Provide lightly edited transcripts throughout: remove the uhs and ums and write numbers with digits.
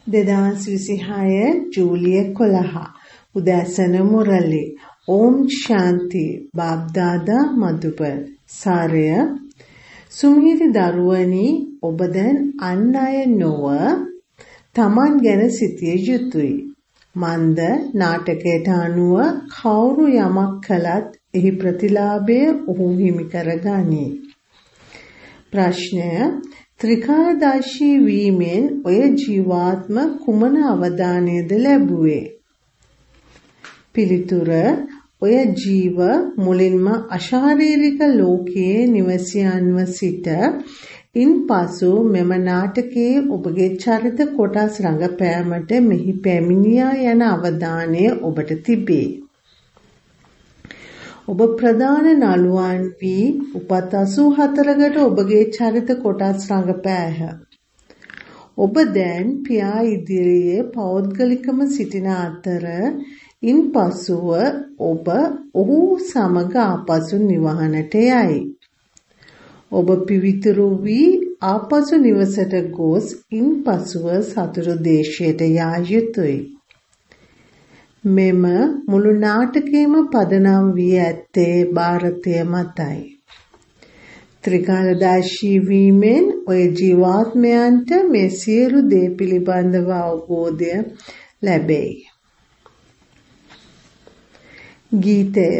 2026 ජූලිය 11 උදෑසන මුරලි ඕම් ශාන්ති බාබ්දාදා මදුපර සාරය සුමිහිරි දරුවනි ඔබ දැන් අන් අය නොව තමන් ගැන සිතිය යුතුයි. මන්ද නාටකයට අනුව කවුරු යමක් කළත් එහි ප්‍රතිලාභය ඔහු හිමි කරගනී. ප්‍රශ්නය ත්‍රිකාලදර්ශී වීමෙන් ඔය ජීවාත්ම කුමන අවදානයද ලැබුවේ? පිළිතුර ඔය ජීව මුලින්ම අශාරීරික ලෝකයේ නිවසියන්ව සිට ඉන්පසු මෙම නාටකයේ ඔබගේ චරිත කොටස් රඟපෑමට මෙහි පැමිණියා යන අවධානය ඔබට තිබේ. ඔබ ප්‍රධාන නළුවන් වී උපත් 84කට ඔබගේ චරිත කොටස් රඟපෑහ. ඔබ දැන් පියා ඉදිරියේ පෞද්ගලිකව සිටින අතර ඉන්පසුව ඔබ ඔහු සමග ආපසු නිවහනට යයි. ඔබ පිවිතුරු වී ආපසු නිවසට ගොස් ඉන්පසුව සතුරු දේශයට යා යුතුයි. මෙම මුළු නාටකයේම පදනම් වී ඇත්තේ ಭಾರತය මතයි. ත්‍රිකාලදර්ශී වීමෙන් ඔය ජීවාත්මයන්ට මේ සියලු දේ පිළිබඳව අවබෝධය ලැබෙයි. ගීතය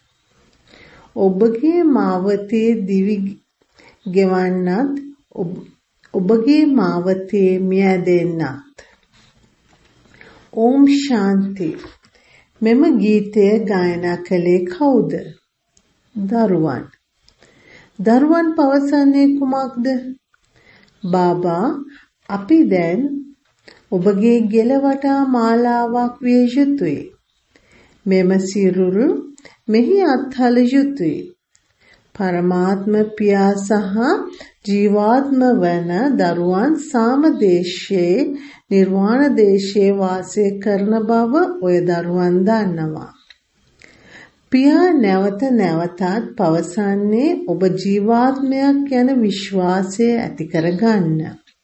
ඔබගේ මාවතේ දිවි ගෙවන්නත් ඔබගේ මාවතේ මියැදෙන්නත්. ඕම් ශාන්ති. මෙම ගීතය ගායනා කළේ කවුද? දරුවන්. දරුවන් පවසන්නේ කුමක්ද? බාබා, අපි දැන් ඔබගේ ගෙල වටා මාලාවක් විය යුතුයි. මෙම සිරුරු මෙහි අත්හල යුතුයි. පරමාත්ම පියා සහ ජීවාත්ම වන දරුවන් සාමදේශයේ නිර්වාණ දේශයේ වාසය කරන බව ඔය දරුවන් දන්නවා. පියා නැවත නැවතත් පවසන්නේ ඔබ ජීවාත්මයක් යන විශ්වාසය ඇති කරගන්න.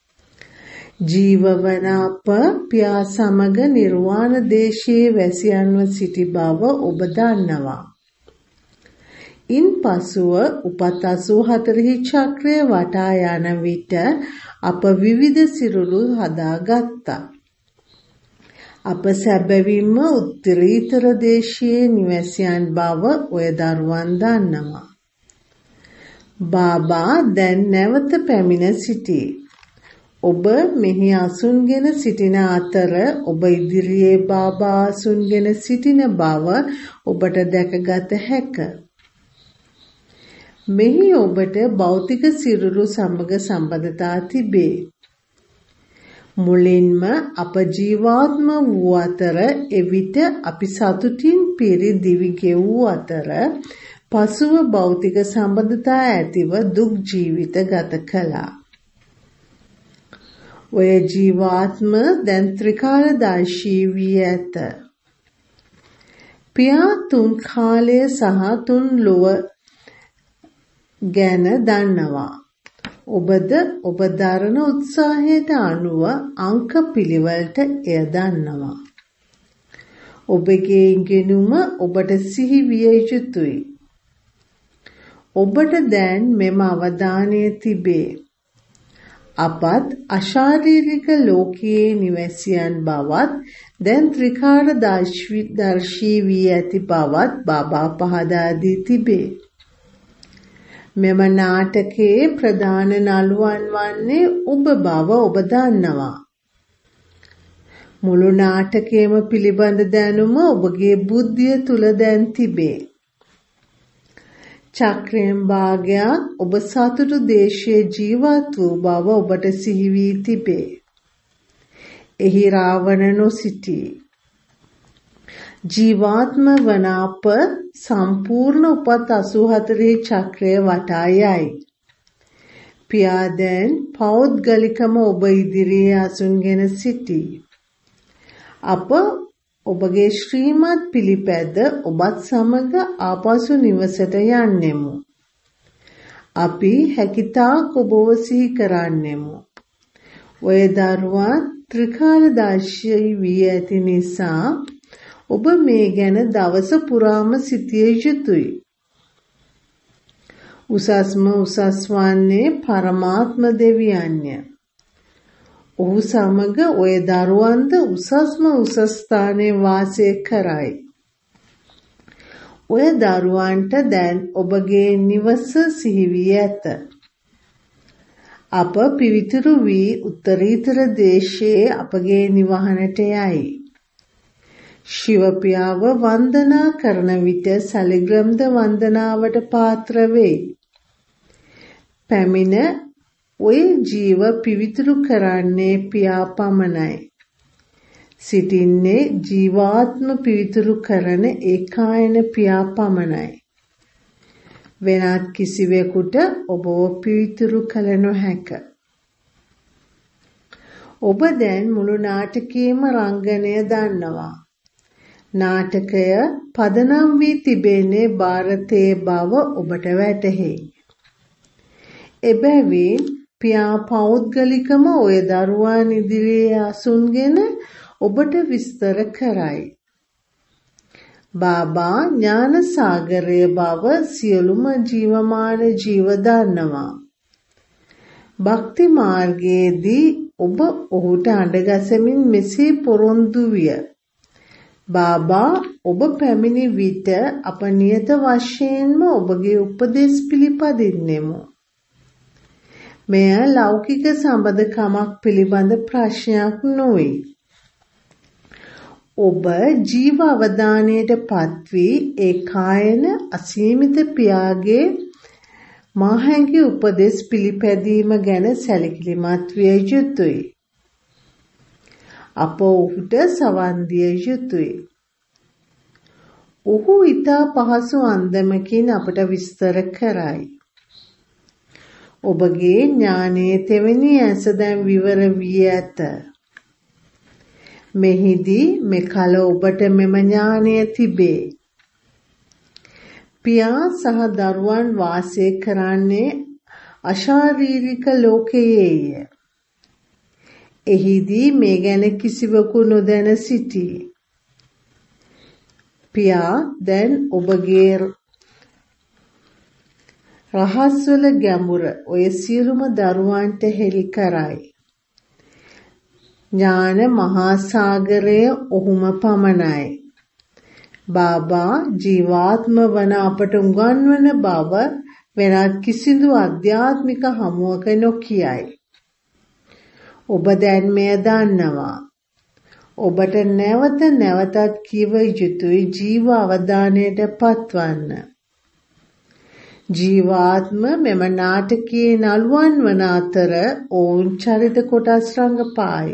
ජීවවන අප පියා සමග නිර්වාණ දේශයේ වැසියන්ව සිටි බව ඔබ දන්නවා. ඉන්පසුව උපත් 84 චක්‍රය වටා යන විට අප විවිධ සිරුරු හදාගත්තා. අප සැබවින්ම උත්තරීතර දේශයේ නිවැසියන් බව ඔය දරුවන් දන්නවා. බාබා දැන් නැවත පැමිණ සිටී. ඔබ මෙහි අසුන්ගෙන සිටින අතර ඔබ ඉදිරියේ බාබා අසුන්ගෙන සිටින බව ඔබට දැකගත හැක. මෙහි ඔබට භෞතික සිරුරු සමග සම්බන්ධතා තිබේ. මුලින්ම අප ජීවාත්ම වූ අතර එවිට අපි සතුටින් පිරි දිවි ගෙවූ අතර පසුව භෞතික සම්බන්ධතා ඇතිව දුක් ජීවිත ගත කළා. ඔය ජීවාත්ම දැන් ත්‍රිකාලදර්ශී වී ඇත. පියා තුන් කාලය සහ තුන් ලොව ගැන දන්නවා. ඔබද ඔබ දරන උත්සාහයට අනුව අංක පිළිවෙලට එය දන්නවා. ඔබගේ ඉගෙනුම ඔබට සිහි විය යුතුයි. ඔබට දැන් මෙම අවධානය තිබේ. අපත් අශාරීරික ලෝකයේ නිවැසියන් බවත් දැන් ත්‍රිකාලදර්ශී වී ඇති බවත් බාබා පහදා දී තිබේ. මෙම නාටකයේ ප්‍රධාන නළුවන් වන්නේ ඔබ බව ඔබ දන්නවා. මුළු නාටකයම පිළිබඳ දැනුම ඔබගේ බුද්ධිය තුල දැන් තිබේ. චක්‍රයෙන් භාගයක් ඔබ සතුටු දේශයේ ජීවත් වූ බව ඔබට සිහි වී තිබේ. එහි රාවණ නොසිටී. ජීවාත්ම වන අප සම්පූර්ණ උපත් 84 චක්‍රය වටා යයි. පියා දැන් පෞද්ගලිකම ඔබ ඉදිරියේ අසුන්ගෙන සිටී. අප ඔබගේ ශ්‍රීමත් පිළිපැද ඔබත් සමග ආපසු නිවසට යන්නෙමු. අපි හැකිතාක් ඔබව සිහි කරන්නෙමු. ඔය දරුවා ත්‍රිකාලදර්ශී වී ඇති නිසා ඔබ මේ ගැන දවස පුරාම සිටිය යුතුයි. උසස්ම උසස් වන්නේ පරමාත්ම දෙවියන්ය. ඔහු සමග ඔය දරුවන්ද උසස්ම උසස් ස්ථානයේ වාසය කරයි. ඔය දරුවන්ට දැන් ඔබගේ නිවස සිහි වී ඇත. අප පිවිතුරු වී උත්තරීතර දේශයේ අපගේ නිවහනට යයි. ශිව පියාව වන්දනා කරන විට සැලිග්‍රම්ද වන්දනාවට පාත්‍ර වෙයි. පැමිණ ඔය ජීව පිවිතුරු කරන්නේ පියා පමණයි. සිටින්නේ ජීවාත්ම පිවිතුරු කරන ඒකායන පියා පමණයි. වෙනත් කිසිවෙකුට ඔබව පිවිතුරු කළ නොහැක. ඔබ දැන් මුළු නාටකයේම රංගනය දන්නවා. නාටකය පදනම් වී තිබෙන්නේ ಭಾರತයේ බව ඔබට වැටහෙයි. එබැවින් පියා පෞද්ගලිකම ඔය දරුවන් ඉදිරියේ අසුන්ගෙන ඔබට විස්තර කරයි. බාබා ඥාන සාගරය බව සියලුම ජීවමාන ජීව දන්නවා. භක්ති මාර්ගයේදී ඔබ ඔහුට අඬගසමින් මෙසේ පොරොන්දු විය. බාබා ඔබ පැමිණි විට අප නියත වශයෙන්ම ඔබගේ උපදෙස් පිළිපදින්නෙමු. මෙය ලෞකික සම්බන්ධකමක් පිළිබඳ ප්‍රශ්නයක් නොවේ. ඔබ ජීව අවධානයට පත්වී ඒ කායන අසීමිත පියාගේ මහඟි උපදෙස් පිළිපැදීම ගැන සැලකිලිමත් විය යුතුයි. අප ඔහුට සවන් දිය යුතුයි. ඔහු ඊතා පහසු අන්දමකින් අපට විස්තර කරයි. ඔබගේ ඥානයේ තෙවැනි ඇස දැන් විවර වී ඇත. මෙහිදී මෙකල ඔබට මෙම ඥානය තිබේ. පියා සහ දරුවන් වාසය කරන්නේ අශාරීරික ලෝකයේය. එහිදී මේ ගැන කිසිවකු නොදැන සිටී. පියා දැන් ඔබගේ රහස්වල ගැඹුර ඔය සියලුම දරුවන්ට හෙළි කරයි. ඥාන මහා සාගරය ඔහුම පමණයි. බාබා ජීවාත්ම වන අපට උගන්වන බව වෙනත් කිසිදු අධ්‍යාත්මික හමුවක නොකියයි. ඔබ දැන් මෙය දන්නවා. ඔබට නැවත නැවතත් කිව යුතුයි ජීව අවධානයට පත්වන්න. ජීවාත්ම මෙම නාටකයේ නළුවන් වන අතර ඔවුන් චරිත කොටස් රඟපායි.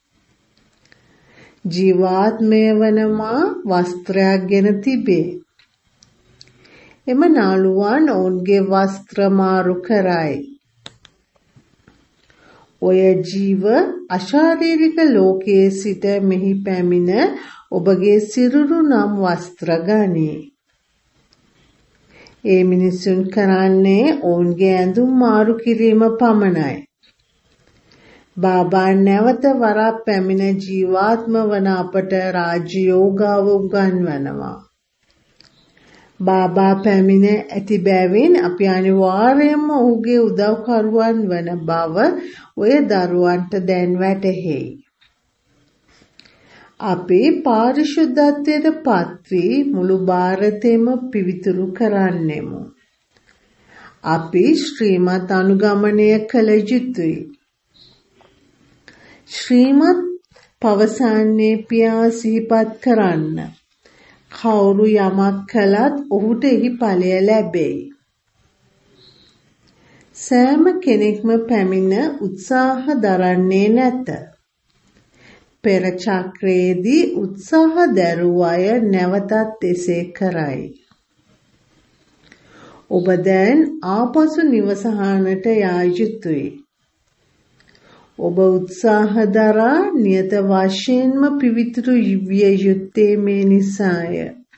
ජීවාත්මය වනවා වස්ත්‍රයක් ගෙන තිබේ. එම නළුවන් ඔවුන්ගේ වස්ත්‍ර මාරු කරයි. ඔය ජීව අශාරීරික ලෝකයේ සිට මෙහි පැමිණ ඔබගේ සිරුරු නම් වස්ත්‍ර ගනී. ඒ මිනිසුන් කරන්නේ ඔවුන්ගේ ඇඳුම් මාරු කිරීම පමණයි. බාබා නැවත වරක් පැමිණ ජීවාත්ම වන අපට රාජ්‍යෝගාව උගන්වනවා. බාබා පැමිණ ඇති බැවින් අපි අනිවාර්යයෙන්ම ඔහුගේ උදව්කරුවන් වන බව ඔය දරුවන්ට දැන් වැටහෙයි. අපි පාරිශුද්ධත්වයට පත්වී මුළු ಭಾರತෙම පිවිතුරු කරන්නෙමු. අපි ශ්‍රීමත් අනුගමනය කළ යුතුයි. ශ්‍රීමත් පවසන්නේ පියා සිහිපත් කරන්න. කවුරු යමක් කළත් ඔහුට එහි ඵලය ලැබෙයි. සෑම කෙනෙක්ම පැමිණ උත්සාහ දරන්නේ නැත. පෙර චක්‍රයේදී උත්සාහ දැරූ අය නැවතත් එසේ කරයි. ඔබ දැන් ආපසු නිවසහනට යා යුතුයි. ඔබ උත්සාහ දරා නියත වශයෙන්ම පිවිතුරු විය යුත්තේ මේ නිසාය.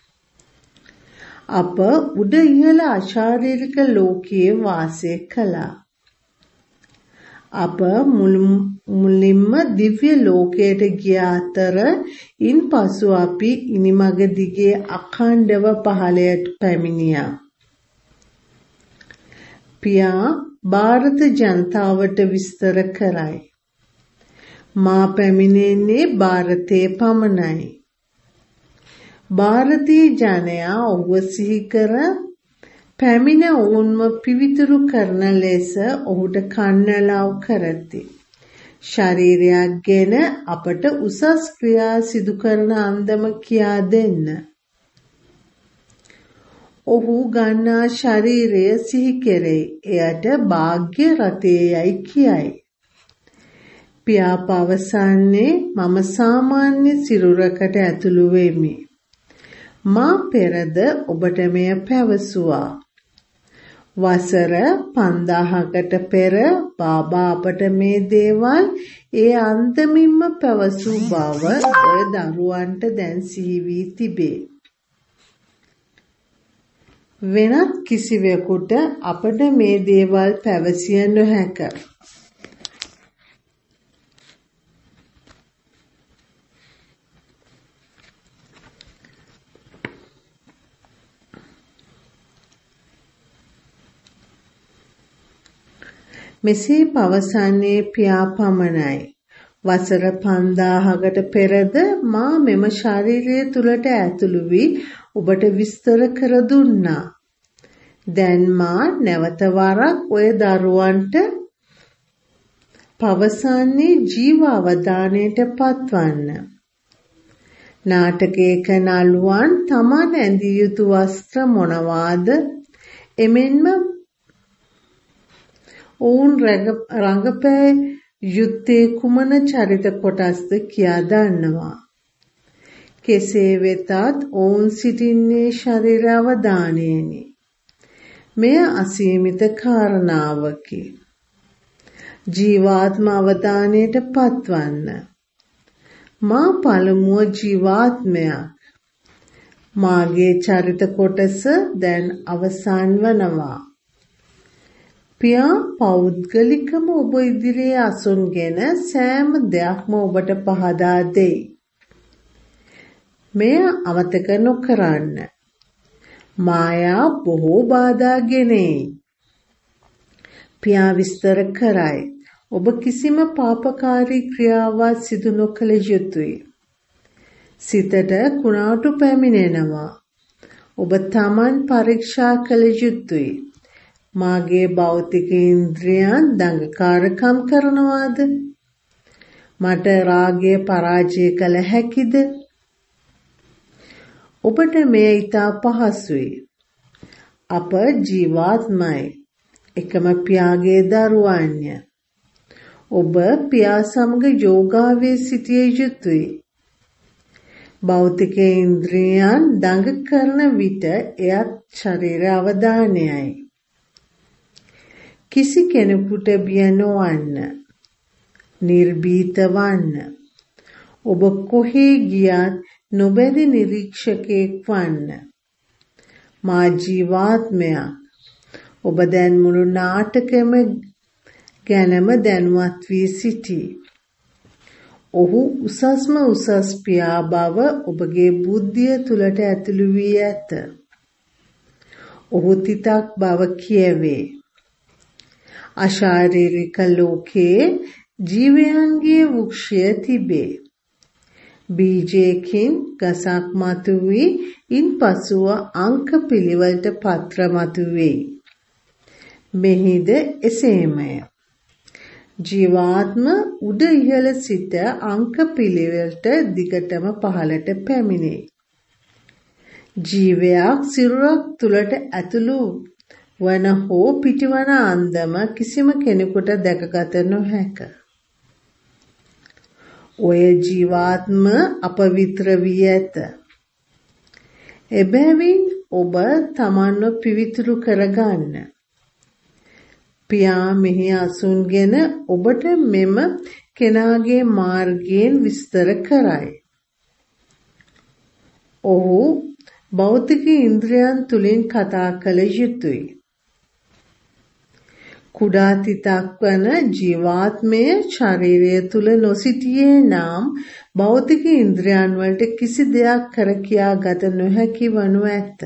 අප උඩ ඉහළ අශාරීරික ලෝකයේ වාසය කළා. අප මුලින්ම දිව්‍ය ලෝකයට ගිය අතර ඉන්පසු අපි ඉනිමග දිගේ අඛණ්ඩව පහළට පැමිණියා. පියා ಭಾರತ ජනතාවට විස්තර කරයි. මා පැමිණෙන්නේ ಭಾರತයේ පමණයි. ಭಾರತೀಯ ජනයා ඔහුව සිහි කර පැමිණ ඔවුන්ව පිවිතුරු කරන ලෙස ඔහුට කන්නලව් කරති. ශරීරයක් ගැන අපට උසස් ක්‍රියා සිදු කරන අන්දම කියා දෙන්න. ඔහු ගන්නා ශරීරය සිහි කෙරෙයි. එයට භාග්‍ය රථයයි කියයි. පියා පවසන්නේ මම සාමාන්‍ය සිරුරකට ඇතුළු වෙමි. මා පෙරද ඔබට මෙය පැවසුවා. වසර 5000කට පෙර බාබා අපට මේ දේවල් ඒ අන්තමින්ම පැවසූ බව ඔය දරුවන්ට දැන් සිහි වී තිබේ. වෙනත් කිසිවෙකුට අපට මේ දේවල් පැවසිය නොහැක. මෙසේ පවසන්නේ පියා පමණයි. වසර 5000කට පෙරද මා මෙම ශරීරය තුලට ඇතුළු වී ඔබට විස්තර කර දුන්නා. දැන් මා නැවත වරක් ඔය දරුවන්ට පවසන්නේ ජීව අවධානයට පත්වන්න. නාටකයක නළුවන් තමන් ඇඳිය යුතු වස්ත්‍ර මොනවාද? එමෙන්ම ඔවුන් රංගපෑ යුත්තේ කුමන චරිත කොටස්ද කියා දන්නවා. කෙසේ වෙතත් ඔවුන් සිටින්නේ ශරීර අවධානයෙනි. මෙය අසීමිත කාරණාවකි. ජීවාත්ම අවධානයට පත්වන්න. මා පළමුව ජීවාත්මයක්. මාගේ චරිත කොටස දැන් අවසන් වනවා. පියා පෞද්ගලිකම ඔබ ඉදිරියේ අසුන්ගෙන සෑම දෙයක්ම ඔබට පහදා දෙයි. මෙය අමතක නොකරන්න. මායා බොහෝ බාධා ගෙනෙයි. පියා විස්තර කරයි. ඔබ කිසිම පාපකාරී ක්‍රියාවක් සිදු නොකළ යුතුය. සිතට කුණාටු පැමිණෙනවා. ඔබ තමන් පරීක්ෂා කළ යුතුය. මාගේ භෞතික ඉන්ද්‍රියන් දඟකාරකම් කරනවාද? මට රාගය පරාජය කළ හැකිද? ඔබට මෙය ඉතා පහසුයි. අප ජීවාත්මයි. එකම පියාගේ දරුවන්ය. ඔබ පියා සමග යෝගාවේ සිටිය යුතුය. භෞතික ඉන්ද්‍රියන් දඟ කරන විට එයත් ශරීර අවධානයයි. කිසි කෙනෙකුට බිය නොවන්න. නිර්භීත වන්න. ඔබ කොහේ ගියත් නොබැරි නිරීක්ෂකයෙක් වන්න. මා ජීවාත්මයක්. ඔබ දැන් මුළු නාටකෙම ගැනම දැනුවත් වී සිටී. ඔහු උසස්ම උසස් පියා බව ඔබගේ බුද්ධිය තුලට ඇතුළු වී ඇත. ඔහු තිතක් බව කියවේ. අශාරීරික ලෝකයේ ජීවයන්ගේ වෘක්ෂය තිබේ. බීජයකින් ගසක් මතුවී ඉන්පසුව අංක පිළිවෙලට පත්‍ර මතුවේ. මෙහිද එසේමය. ජීවාත්ම උඩ ඉහළ සිට අංක පිළිවෙලට දිගටම පහළට පැමිණේ. ජීවයක් සිරුරක් තුලට ඇතුළු වන හෝ පිටවන අන්දම කිසිම කෙනෙකුට දැකගත නොහැක. ඔය ජීවාත්ම අපවිත්‍ර වී ඇත. එබැවින් ඔබ තමන්ව පිවිතුරු කරගන්න. පියා මෙහි අසුන්ගෙන ඔබට මෙම කෙනාගේ මාර්ගයෙන් විස්තර කරයි. ඔහු භෞතික ඉන්ද්‍රියන් තුලින් කතා කළ යුතුය. කුඩා තිතක් වන ජීවාත්මය ශරීරය තුල නොසිටියේ නම් භෞතික ඉන්ද්‍රයන් වලට කිසි දෙයක් කර කියා ගත නොහැකි වනු ඇත.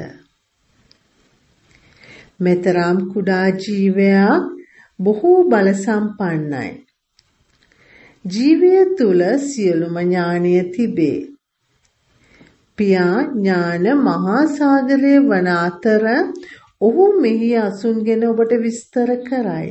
මෙතරම් කුඩා ජීවයක් බොහෝ බල සම්පන්නයි. ජීවය තුල සියලුම ඥානය තිබේ. පියා ඥාන මහා සාගරය වන අතර ඔහු මෙහි අසුන්ගෙන ඔබට විස්තර කරයි.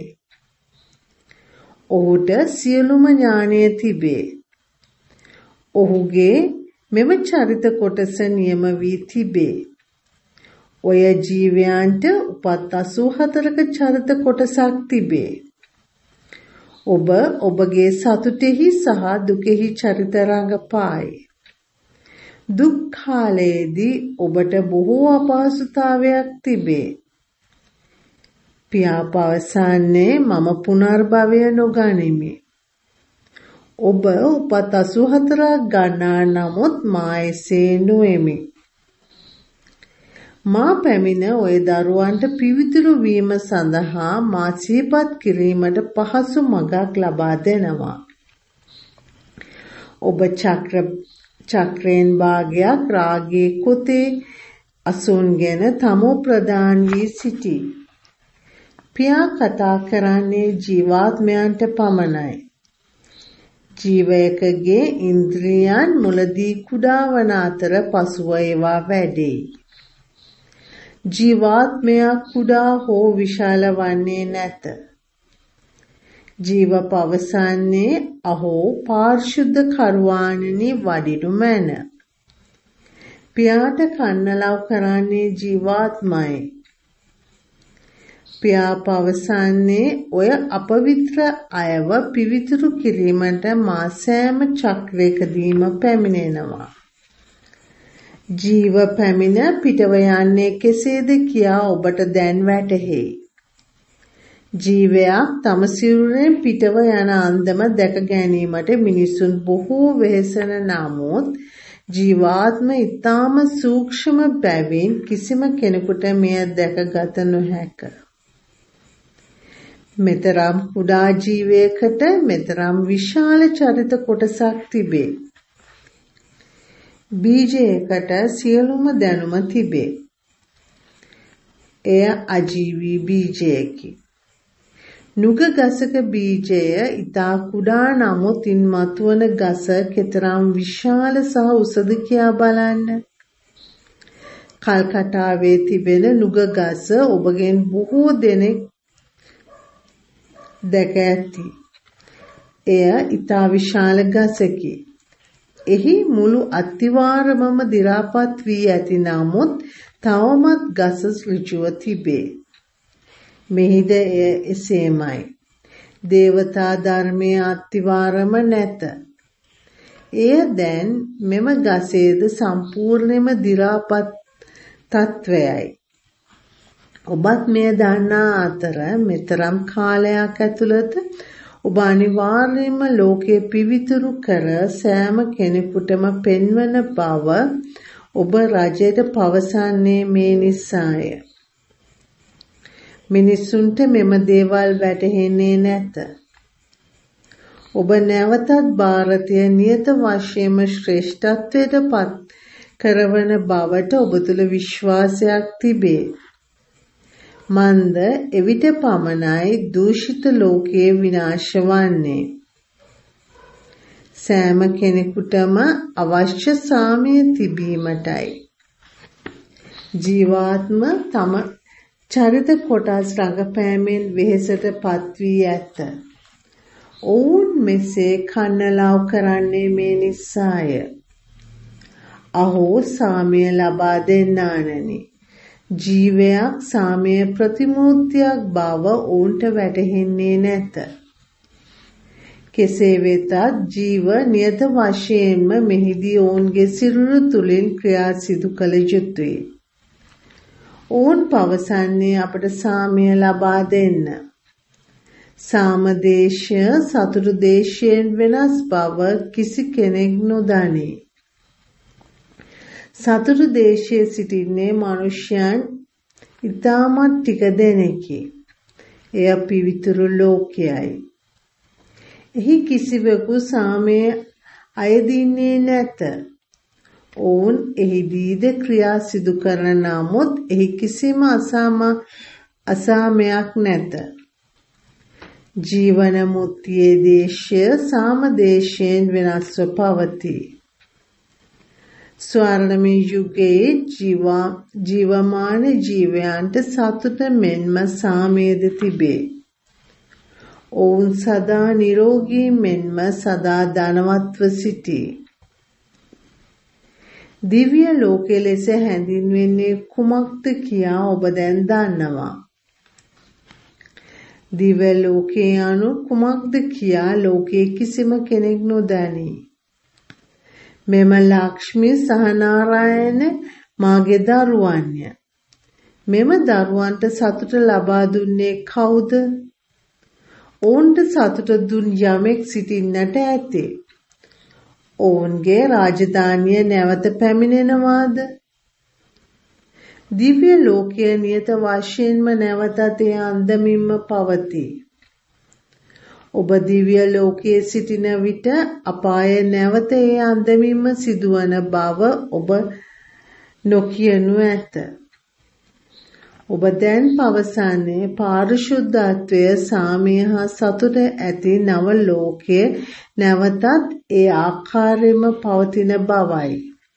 ඔහුට සියලුම ඥානය තිබේ. ඔහුගේ මෙම චරිත කොටස නියම වී තිබේ. ඔය ජීවයන්ට උපත් 84ක චරිත කොටසක් තිබේ. ඔබ ඔබගේ සතුටෙහි සහ දුකෙහි චරිත රඟපායි. දුක් කාලයේදී ඔබට බොහෝ අපහසුතාවයක් තිබේ. පියා පවසන්නේ මම පුනර්භවය නොගනිමි. ඔබ උපත් 84ක් ගන්නා නමුත් මා එසේ නොෙමි. මා පැමිණ ඔය දරුවන්ට පිවිතුරු වීම සඳහා මා සිහිපත් කිරීමට පහසු මඟක් ලබා දෙනවා. ඔබ චක්‍රයෙන් භාගයක් රාගයේ කුතේ අසුන්ගෙන තමෝ ප්‍රදාන් වී සිටී. පියා කතා කරන්නේ ජීවාත්මයන්ට පමණයි. ජීවයකගේ ඉන්ද්‍රියයන් මුලදී කුඩා වන අතර පසුව ඒවා වැඩෙයි. ජීවාත්මයා කුඩා හෝ විශාල වන්නේ නැත. ජීව පවසන්නේ අහෝ පාරිශුද්ධ කරුවාණනි වඩිනු මැන. පියාට කන්නලව් කරන්නේ ජීවාත්මයි. පියා පවසන්නේ ඔය අපවිත්‍ර අයව පිවිතුරු කිරීමට මා සෑම චක්‍රයකදීම පැමිණෙනවා. ජීව පැමිණ පිටව යන්නේ කෙසේද කියා ඔබට දැන් වැටහෙයි. ජීවයක් තම සිරුරෙන් පිටව යන අන්දම දැක ගැනීමට මිනිසුන් බොහෝ වෙහෙසන නමුත් ජීවාත්ම ඊටාම සූක්ෂම බැවින් කිසිම කෙනෙකුට මෙය දැකගත නොහැක. මෙතරම් කුඩා ජීවයකට මෙතරම් විශාල චරිත කොටසක් තිබේ. බීජයකට සියලුම දැනුම තිබේ. එය අජීවී බීජයකි. නුග ගසක බීජය ඊතා කුඩා නමුත් ඉන්මතුවන ගස කෙතරම් විශාල සහ උසද කියා බලන්න. කල්කටාවේ තිබෙන නුග ගස ඔබගෙන් බොහෝ දෙනෙක් දැක ඇති. එය ඊතා විශාල ගසකි. එහි මුළු අත්තිවාරමම දි รา පත් වී ඇති නමුත් තවමත් ගස ඍජුව තිබේ. මෙහිද එය එසේමයි. දේවතා ධර්මයේ අත්තිවාරම නැත. එය දැන් මෙම ගසේද සම්පූර්ණයෙන්ම දි รา පත් තත්වයයි. ඔබත් මෙය දන්නා අතර මෙතරම් කාලයක් ඇතුළත ඔබ අනිවාර්යයෙන්ම ලෝකයේ පිවිතුරු කර සෑම කෙනෙකුටම පෙන්වන බව ඔබ රජයට පවසන්නේ මේ නිසාය. මිනිසුන්ට මෙම දේවල් වැටහෙන්නේ නැත. ඔබ නැවතත් ಭಾರತය නියත වශයෙන්ම ශ්‍රේෂ්ඨත්වයට පත් කරවන බවට ඔබ තුළ විශ්වාසයක් තිබේ. මන්ද එවිට පමණයි දූෂිත ලෝකයේ විනාශ වන්නේ. සෑම කෙනෙකුටම අවශ්‍ය සාමය තිබීමටයි. ජීවාත්ම තම චරිත කොටස් රඟපෑමෙන් වෙහෙසට පත් වී ඇත. ඔවුන් මෙසේ කන්නලව් කරන්නේ මේ නිසාය. අහෝ සාමය ලබා දෙන්නානනි. ජීවයක් සාමය ප්‍රතිමූර්තියක් බව ඔවුන්ට වැටහෙන්නේ නැත. කෙසේ වෙතත් ජීව නියත වශයෙන්ම මෙහිදී ඔවුන්ගේ සිරුර තුලින් ක්‍රියා සිදු කළ යුතුය. ඔවුන් පවසන්නේ අපට සාමය ලබා දෙන්න. සාම දේශය සතුරු දේශයෙන් වෙනස් බව කිසි කෙනෙක් නොදනී. සතුරු දේශයේ සිටින්නේ මිනිසයන් ඉතාමත් ටික දෙනෙකි. එය පිවිතුරු ලෝකයයි. එහි කිසිවෙකු සාමයේ අයදින්නේ නැත. ඔවුන් එහිදීද ක්‍රියා සිදු කරන නමුත් එහි කිසිම අසාමයක් නැත. ජීවන මුක්තියේ දේශය සාම දේශයෙන් වෙනස්ව පවතී. ස්වර්ණමය යුගයේ ජීවමාන ජීවයන්ට සතුට මෙන්ම සාමයද තිබේ. ඔවුන් සදා නිරෝගී මෙන්ම සදා ධනවත්ව සිටී. දිව්‍ය ලෝකයේ ලෙස හැඳින්වෙන්නේ කුමක්ද කියා ඔබ දැන් දන්නවා. දිව්‍ය ලෝකයේ anu කුමක්ද කියා ලෝකයේ කිසිම කෙනෙක් නොදනී. මෙම ලක්ෂ්මී සහ නාරායන මාගේ දරුවන්ය. මෙම දරුවන්ට සතුට ලබා දුන්නේ කවුද? ඔවුන්ට සතුට දුන් යමෙක් සිටින්නට ඇතේ. ඔවුන්ගේ රාජධානිය නැවත පැමිණෙනවාද? දිව්‍ය ලෝකයේ නියත වශයෙන්ම නැවතත් ඒ අන්දමින්ම පවතී. ඔබ දිව්‍ය ලෝකයේ සිටින විට අපාය නැවත ඒ අන්දමින්ම සිදුවන බව ඔබ නොකියනු ඇත. ඔබ දැන් පවසන්නේ පාරිශුද්ධත්වය සාමය හා සතුට ඇති නව ලෝකයේ නැවතත් ඒ ආකාරයෙන්ම පවතින බවයි.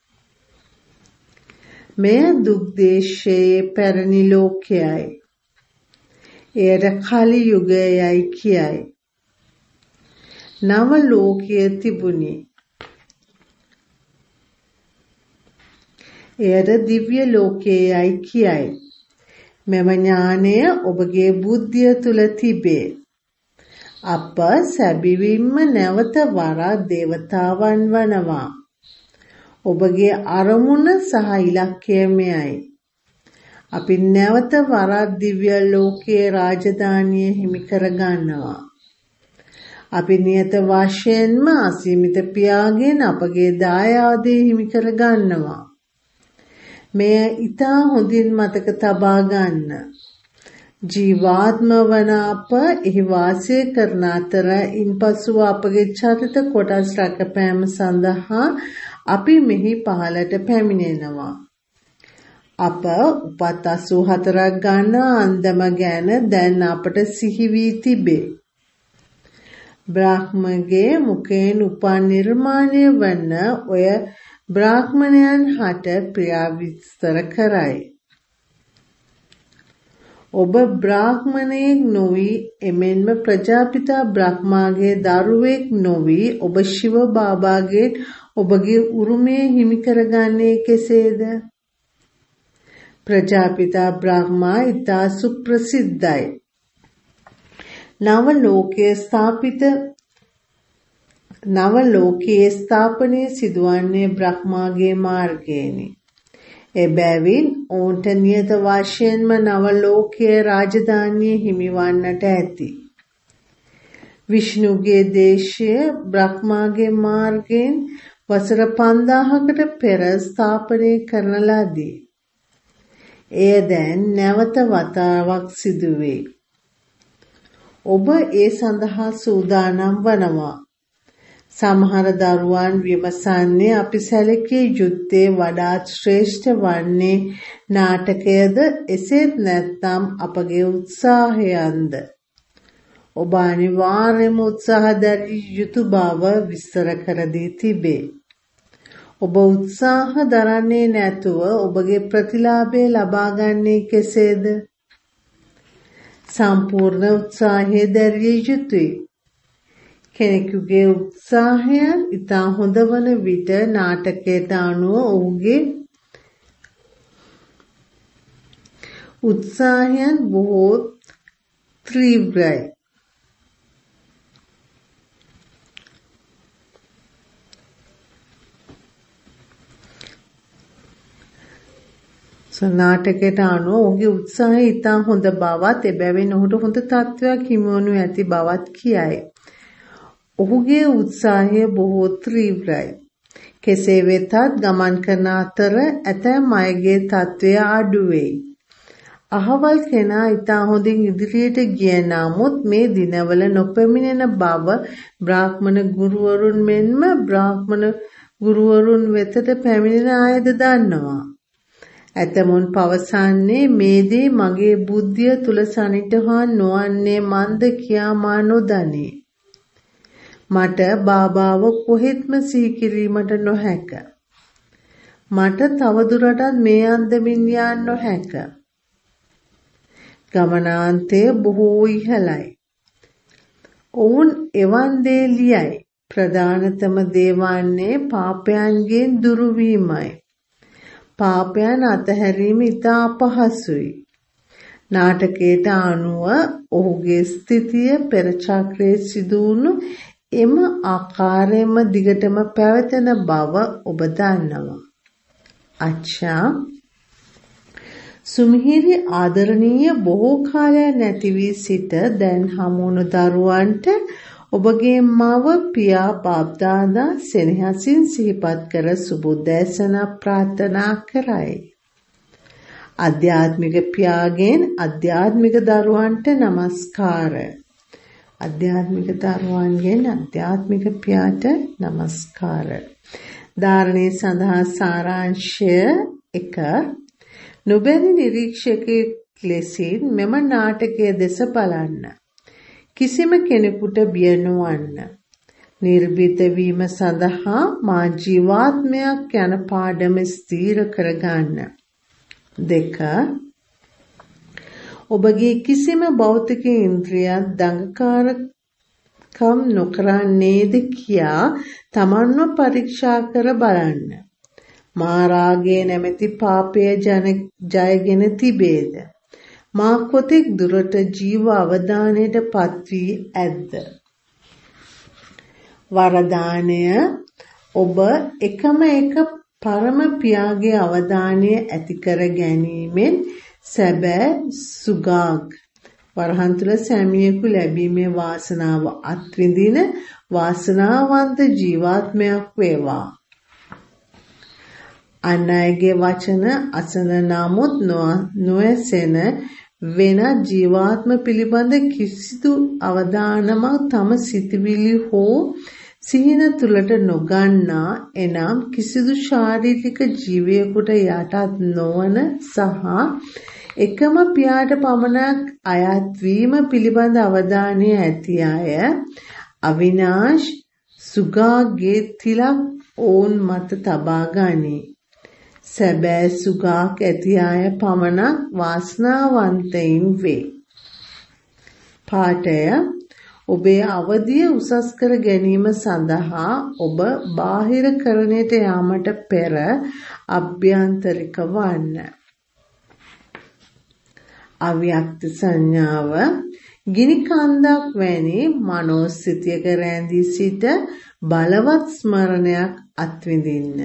මෙය දුක් දේශයේ පැරණි ලෝකයයි. එයට කලි යුගයයි කියයි. නව ලෝකයේ තිබුණි. එයට දිව්‍ය ලෝකයයි කියයි. මෙම ඥානය ඔබගේ බුද්ධිය තුල තිබේ. අප සැබවින්ම නැවත වරක් දේවතාවන් වනවා. ඔබගේ අරමුණ සහ ඉලක්කය මෙයයි. අපි නැවත වරක් දිව්‍ය ලෝකයේ රාජධානිය හිමි කර ගන්නවා. අපි නියත වශයෙන්ම අසීමිත පියාගෙන් අපගේ දායාදේ හිමි කර ගන්නවා. මෙය ඊටා හොඳින් මතක තබා ගන්න. ජීවාත්ම වන අප එහි වාසය කරන අතර ඉන්පසුව අපගේ චරිත කොටස් රැකපෑම සඳහා අපි මෙහි පහළට පැමිණෙනවා. අප උපත් 84ක් ගන්න අන්දම ගැන දැන් අපට සිහි වී තිබේ. බ්‍රාහ්මගේ මුඛයෙන් උපන් නිර්මාණය වන ඔය බ්‍රාහ්මණයන් හට ක්‍රියා විස්තර කරයි. ඔබ බ්‍රාහ්මණයෙක් නොවි එමෙන්ම ප්‍රජාපිතා බ්‍රහ්මාගේ දරුවෙක් නොවි ඔබ ශිව බාබාගේ ඔබගේ උරුමය හිමි කරගන්නේ කෙසේද? ප්‍රජාපිතා බ්‍රහ්මා ඉතා සුප්‍රසිද්ධයි. නව ලෝකයේ ස්ථාපනය සිදුවන්නේ බ්‍රහ්මාගේ මාර්ගයෙනි. එබැවින් ඔවුන්ට නියත වශයෙන්ම නව ලෝකයේ රාජධානිය හිමිවන්නට ඇති. විෂ්ණුගේ දේශය බ්‍රහ්මාගේ මාර්ගයෙන් වසර 5000කට පෙර ස්ථාපනය කරන ලදී. එය දැන් නැවත වතාවක් සිදුවේ. ඔබ ඒ සඳහා සූදානම් වනවා. සමහර දරුවන් විමසන්නේ අපි සැලකිය යුත්තේ වඩාත් ශ්‍රේෂ්ඨ වන්නේ නාටකයද එසේත් නැත්නම් අපගේ උත්සාහයන්ද? ඔබ අනිවාර්යයෙන්ම උත්සාහ දැරිය යුතු බව විස්තර කර දී තිබේ. ඔබ උත්සාහ දරන්නේ නැතුව ඔබගේ ප්‍රතිලාභය ලබා ගන්නේ කෙසේද? සම්පූර්ණ උත්සාහය දැරිය යුතුයි. කෙනෙකුගේ උත්සාහයන් ඉතා හොඳ වන විට නාටකයට අනුව ඔහුගේ උත්සාහයන් බොහෝ ත්‍රිව්‍රයි. නාටකයට අනුව ඔහුගේ උත්සාහය ඉතා හොඳ බවත් එබැවින් ඔහුට හොඳ තත්ත්වයක් හිමිවනු ඇති බවත් කියයි. ඔහුගේ උත්සාහය බොහෝ ත්‍රිව්‍රයි. කෙසේ වෙතත් ගමන් කරන අතර ඇතැම් අයගේ තත්ත්වය අඩු වෙයි. අහවල් කෙනා ඉතා හොඳින් ඉදිරියට ගිය නමුත් මේ දිනවල නොපැමිණෙන බව බ්‍රාහ්මණ ගුරුවරුන් මෙන්ම බ්‍රාහ්මණ ගුරුවරුන් වෙතට පැමිණෙන අයද දන්නවා. ඇතමුන් පවසන්නේ මේ දේ මගේ බුද්ධිය තුල සනිටුහන් නොවන්නේ මන්ද කියා මා නොදනී. මට බාබාව කොහෙත්ම සිහි කිරීමට නොහැක. මට තවදුරටත් මේ අන්දමින් යන්න නොහැක. ගමනාන්තය බොහෝ ඉහළයි. ඔවුන් එවන් දේ ලියයි. ප්‍රධානතම දේ වන්නේ පාපයන්ගෙන් දුරු වීමයි. පාපයන් අතහැරීම ඉතා අපහසුයි. නාටකයට අනුව ඔහුගේ ස්ථිතිය පෙර චක්‍රයේ සිදු වුණු එම ආකාරයෙන්ම දිගටම පැවතෙන බව ඔබ දන්නවා. අච්චා සුමිහිරි ආදරණීය බොහෝ කාලයක් නැති වී සිට දැන් හමුවුණු දරුවන්ට ඔබගේ මව පියා බාප්දාදා සෙනෙහසින් සිහිපත් කර සුබෝදෑසන ප්‍රාර්ථනා කරයි. ආධ්‍යාත්මික පියාගෙන් ආධ්‍යාත්මික දරුවන්ට නමස්කාර. ආධ්‍යාත්මික දරුවන්ගෙන් ආධ්‍යාත්මික පියාට නමස්කාර. ධාරණයේ සඳහා සාරාංශය 1. නුබැරි නිරීක්ෂකයෙක් ලෙසින් මෙම නාටකයේ දෙස බලන්න. කිසිම කෙනෙකුට බිය නොවන්න. නිර්භීත වීම සඳහා මා ජීවාත්මයක් යන පාඩම ස්ථීර කරගන්න. 2. ඔබගේ කිසිම භෞතික ඉන්ද්‍රියක් දඟකාරකම් නොකරන්නේද කියා තමන්ව පරීක්ෂා කර බලන්න. මා රාගය නැමැති පාපය ජයගෙන තිබේද? මා කොතෙක් දුරට ජීව අවදානයට පත්වී ඇද්ද? වරදානය ඔබ එකම එක පරම පියාගේ අවදානය ඇති කර ගැනීමෙන් සැබෑ සුගාග් වරහන් තුල සැමියෙකු ලැබීමේ වාසනාව අත්විඳින වාසනාවන්ත ජීවාත්මයක් වේවා. අන් අයගේ වචන අසන නමුත් නොඇසෙන වෙන ජීවාත්ම පිළිබඳ කිසිදු අවධානමක් තම සිතවිලි හෝ සිහින තුලට නොගන්නා එනම් කිසිදු ශාරීරික ජීවයකට යටත් නොවන සහ එකම පියාට පමණක් අයත් වීම පිළිබඳ අවධානය ඇති අය අවිනාශ සුගාගේ තිලක් ඕන් මත තබා ගනී. සැබෑ සුගාක් ඇති අය පමණක් වාසනාවන්තයින් වේ. පාඨය ඔබේ අවධිය උසස් කර ගැනීම සඳහා ඔබ බාහිරකරණයට යාමට පෙර අභ්‍යන්තරික වන්න. අව්‍යක්ත සංඥාව ගිනි කන්දක් වැනි මනෝස්ථිතියක රැඳී සිට බලවත් ස්මරණයක් අත්විඳින්න.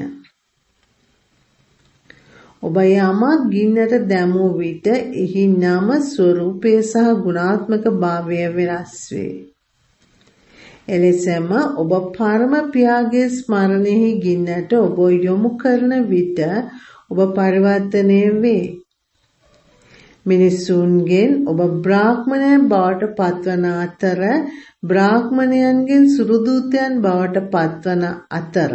ඔබ යමක් ගින්නට දැමූ විට එහි නම ස්වરૂපය සහ ගුණාත්මක භාවය වෙනස් වේ. එලෙසම ඔබ පරම පියාගේ ස්මරණෙහි ගින්නට ඔබ යොමු කරන විට ඔබ පරිවර්තනය වේ. මිනිසුන්ගෙන් ඔබ බ්‍රාහ්මණයන් බවට පත්වන අතර බ්‍රාහ්මණයන්ගෙන් සුරුදූතයන් බවට පත්වන අතර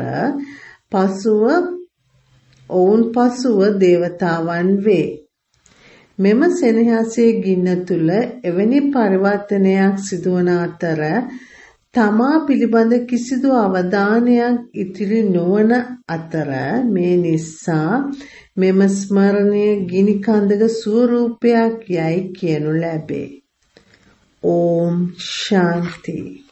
ඔවුන් පසුව දේවතාවන් වේ. මෙම සෙනෙහසේ ගින්න තුල එවැනි පරිවර්තනයක් සිදුවන අතර තමා පිළිබඳ කිසිදු අවධානයක් ඉතිරි නොවන අතර මේ නිසා මෙම ස්මරණය ගිනි කඳක ස්වරූපයක් යයි කියනු ලැබේ. ඕම් ශාන්ති.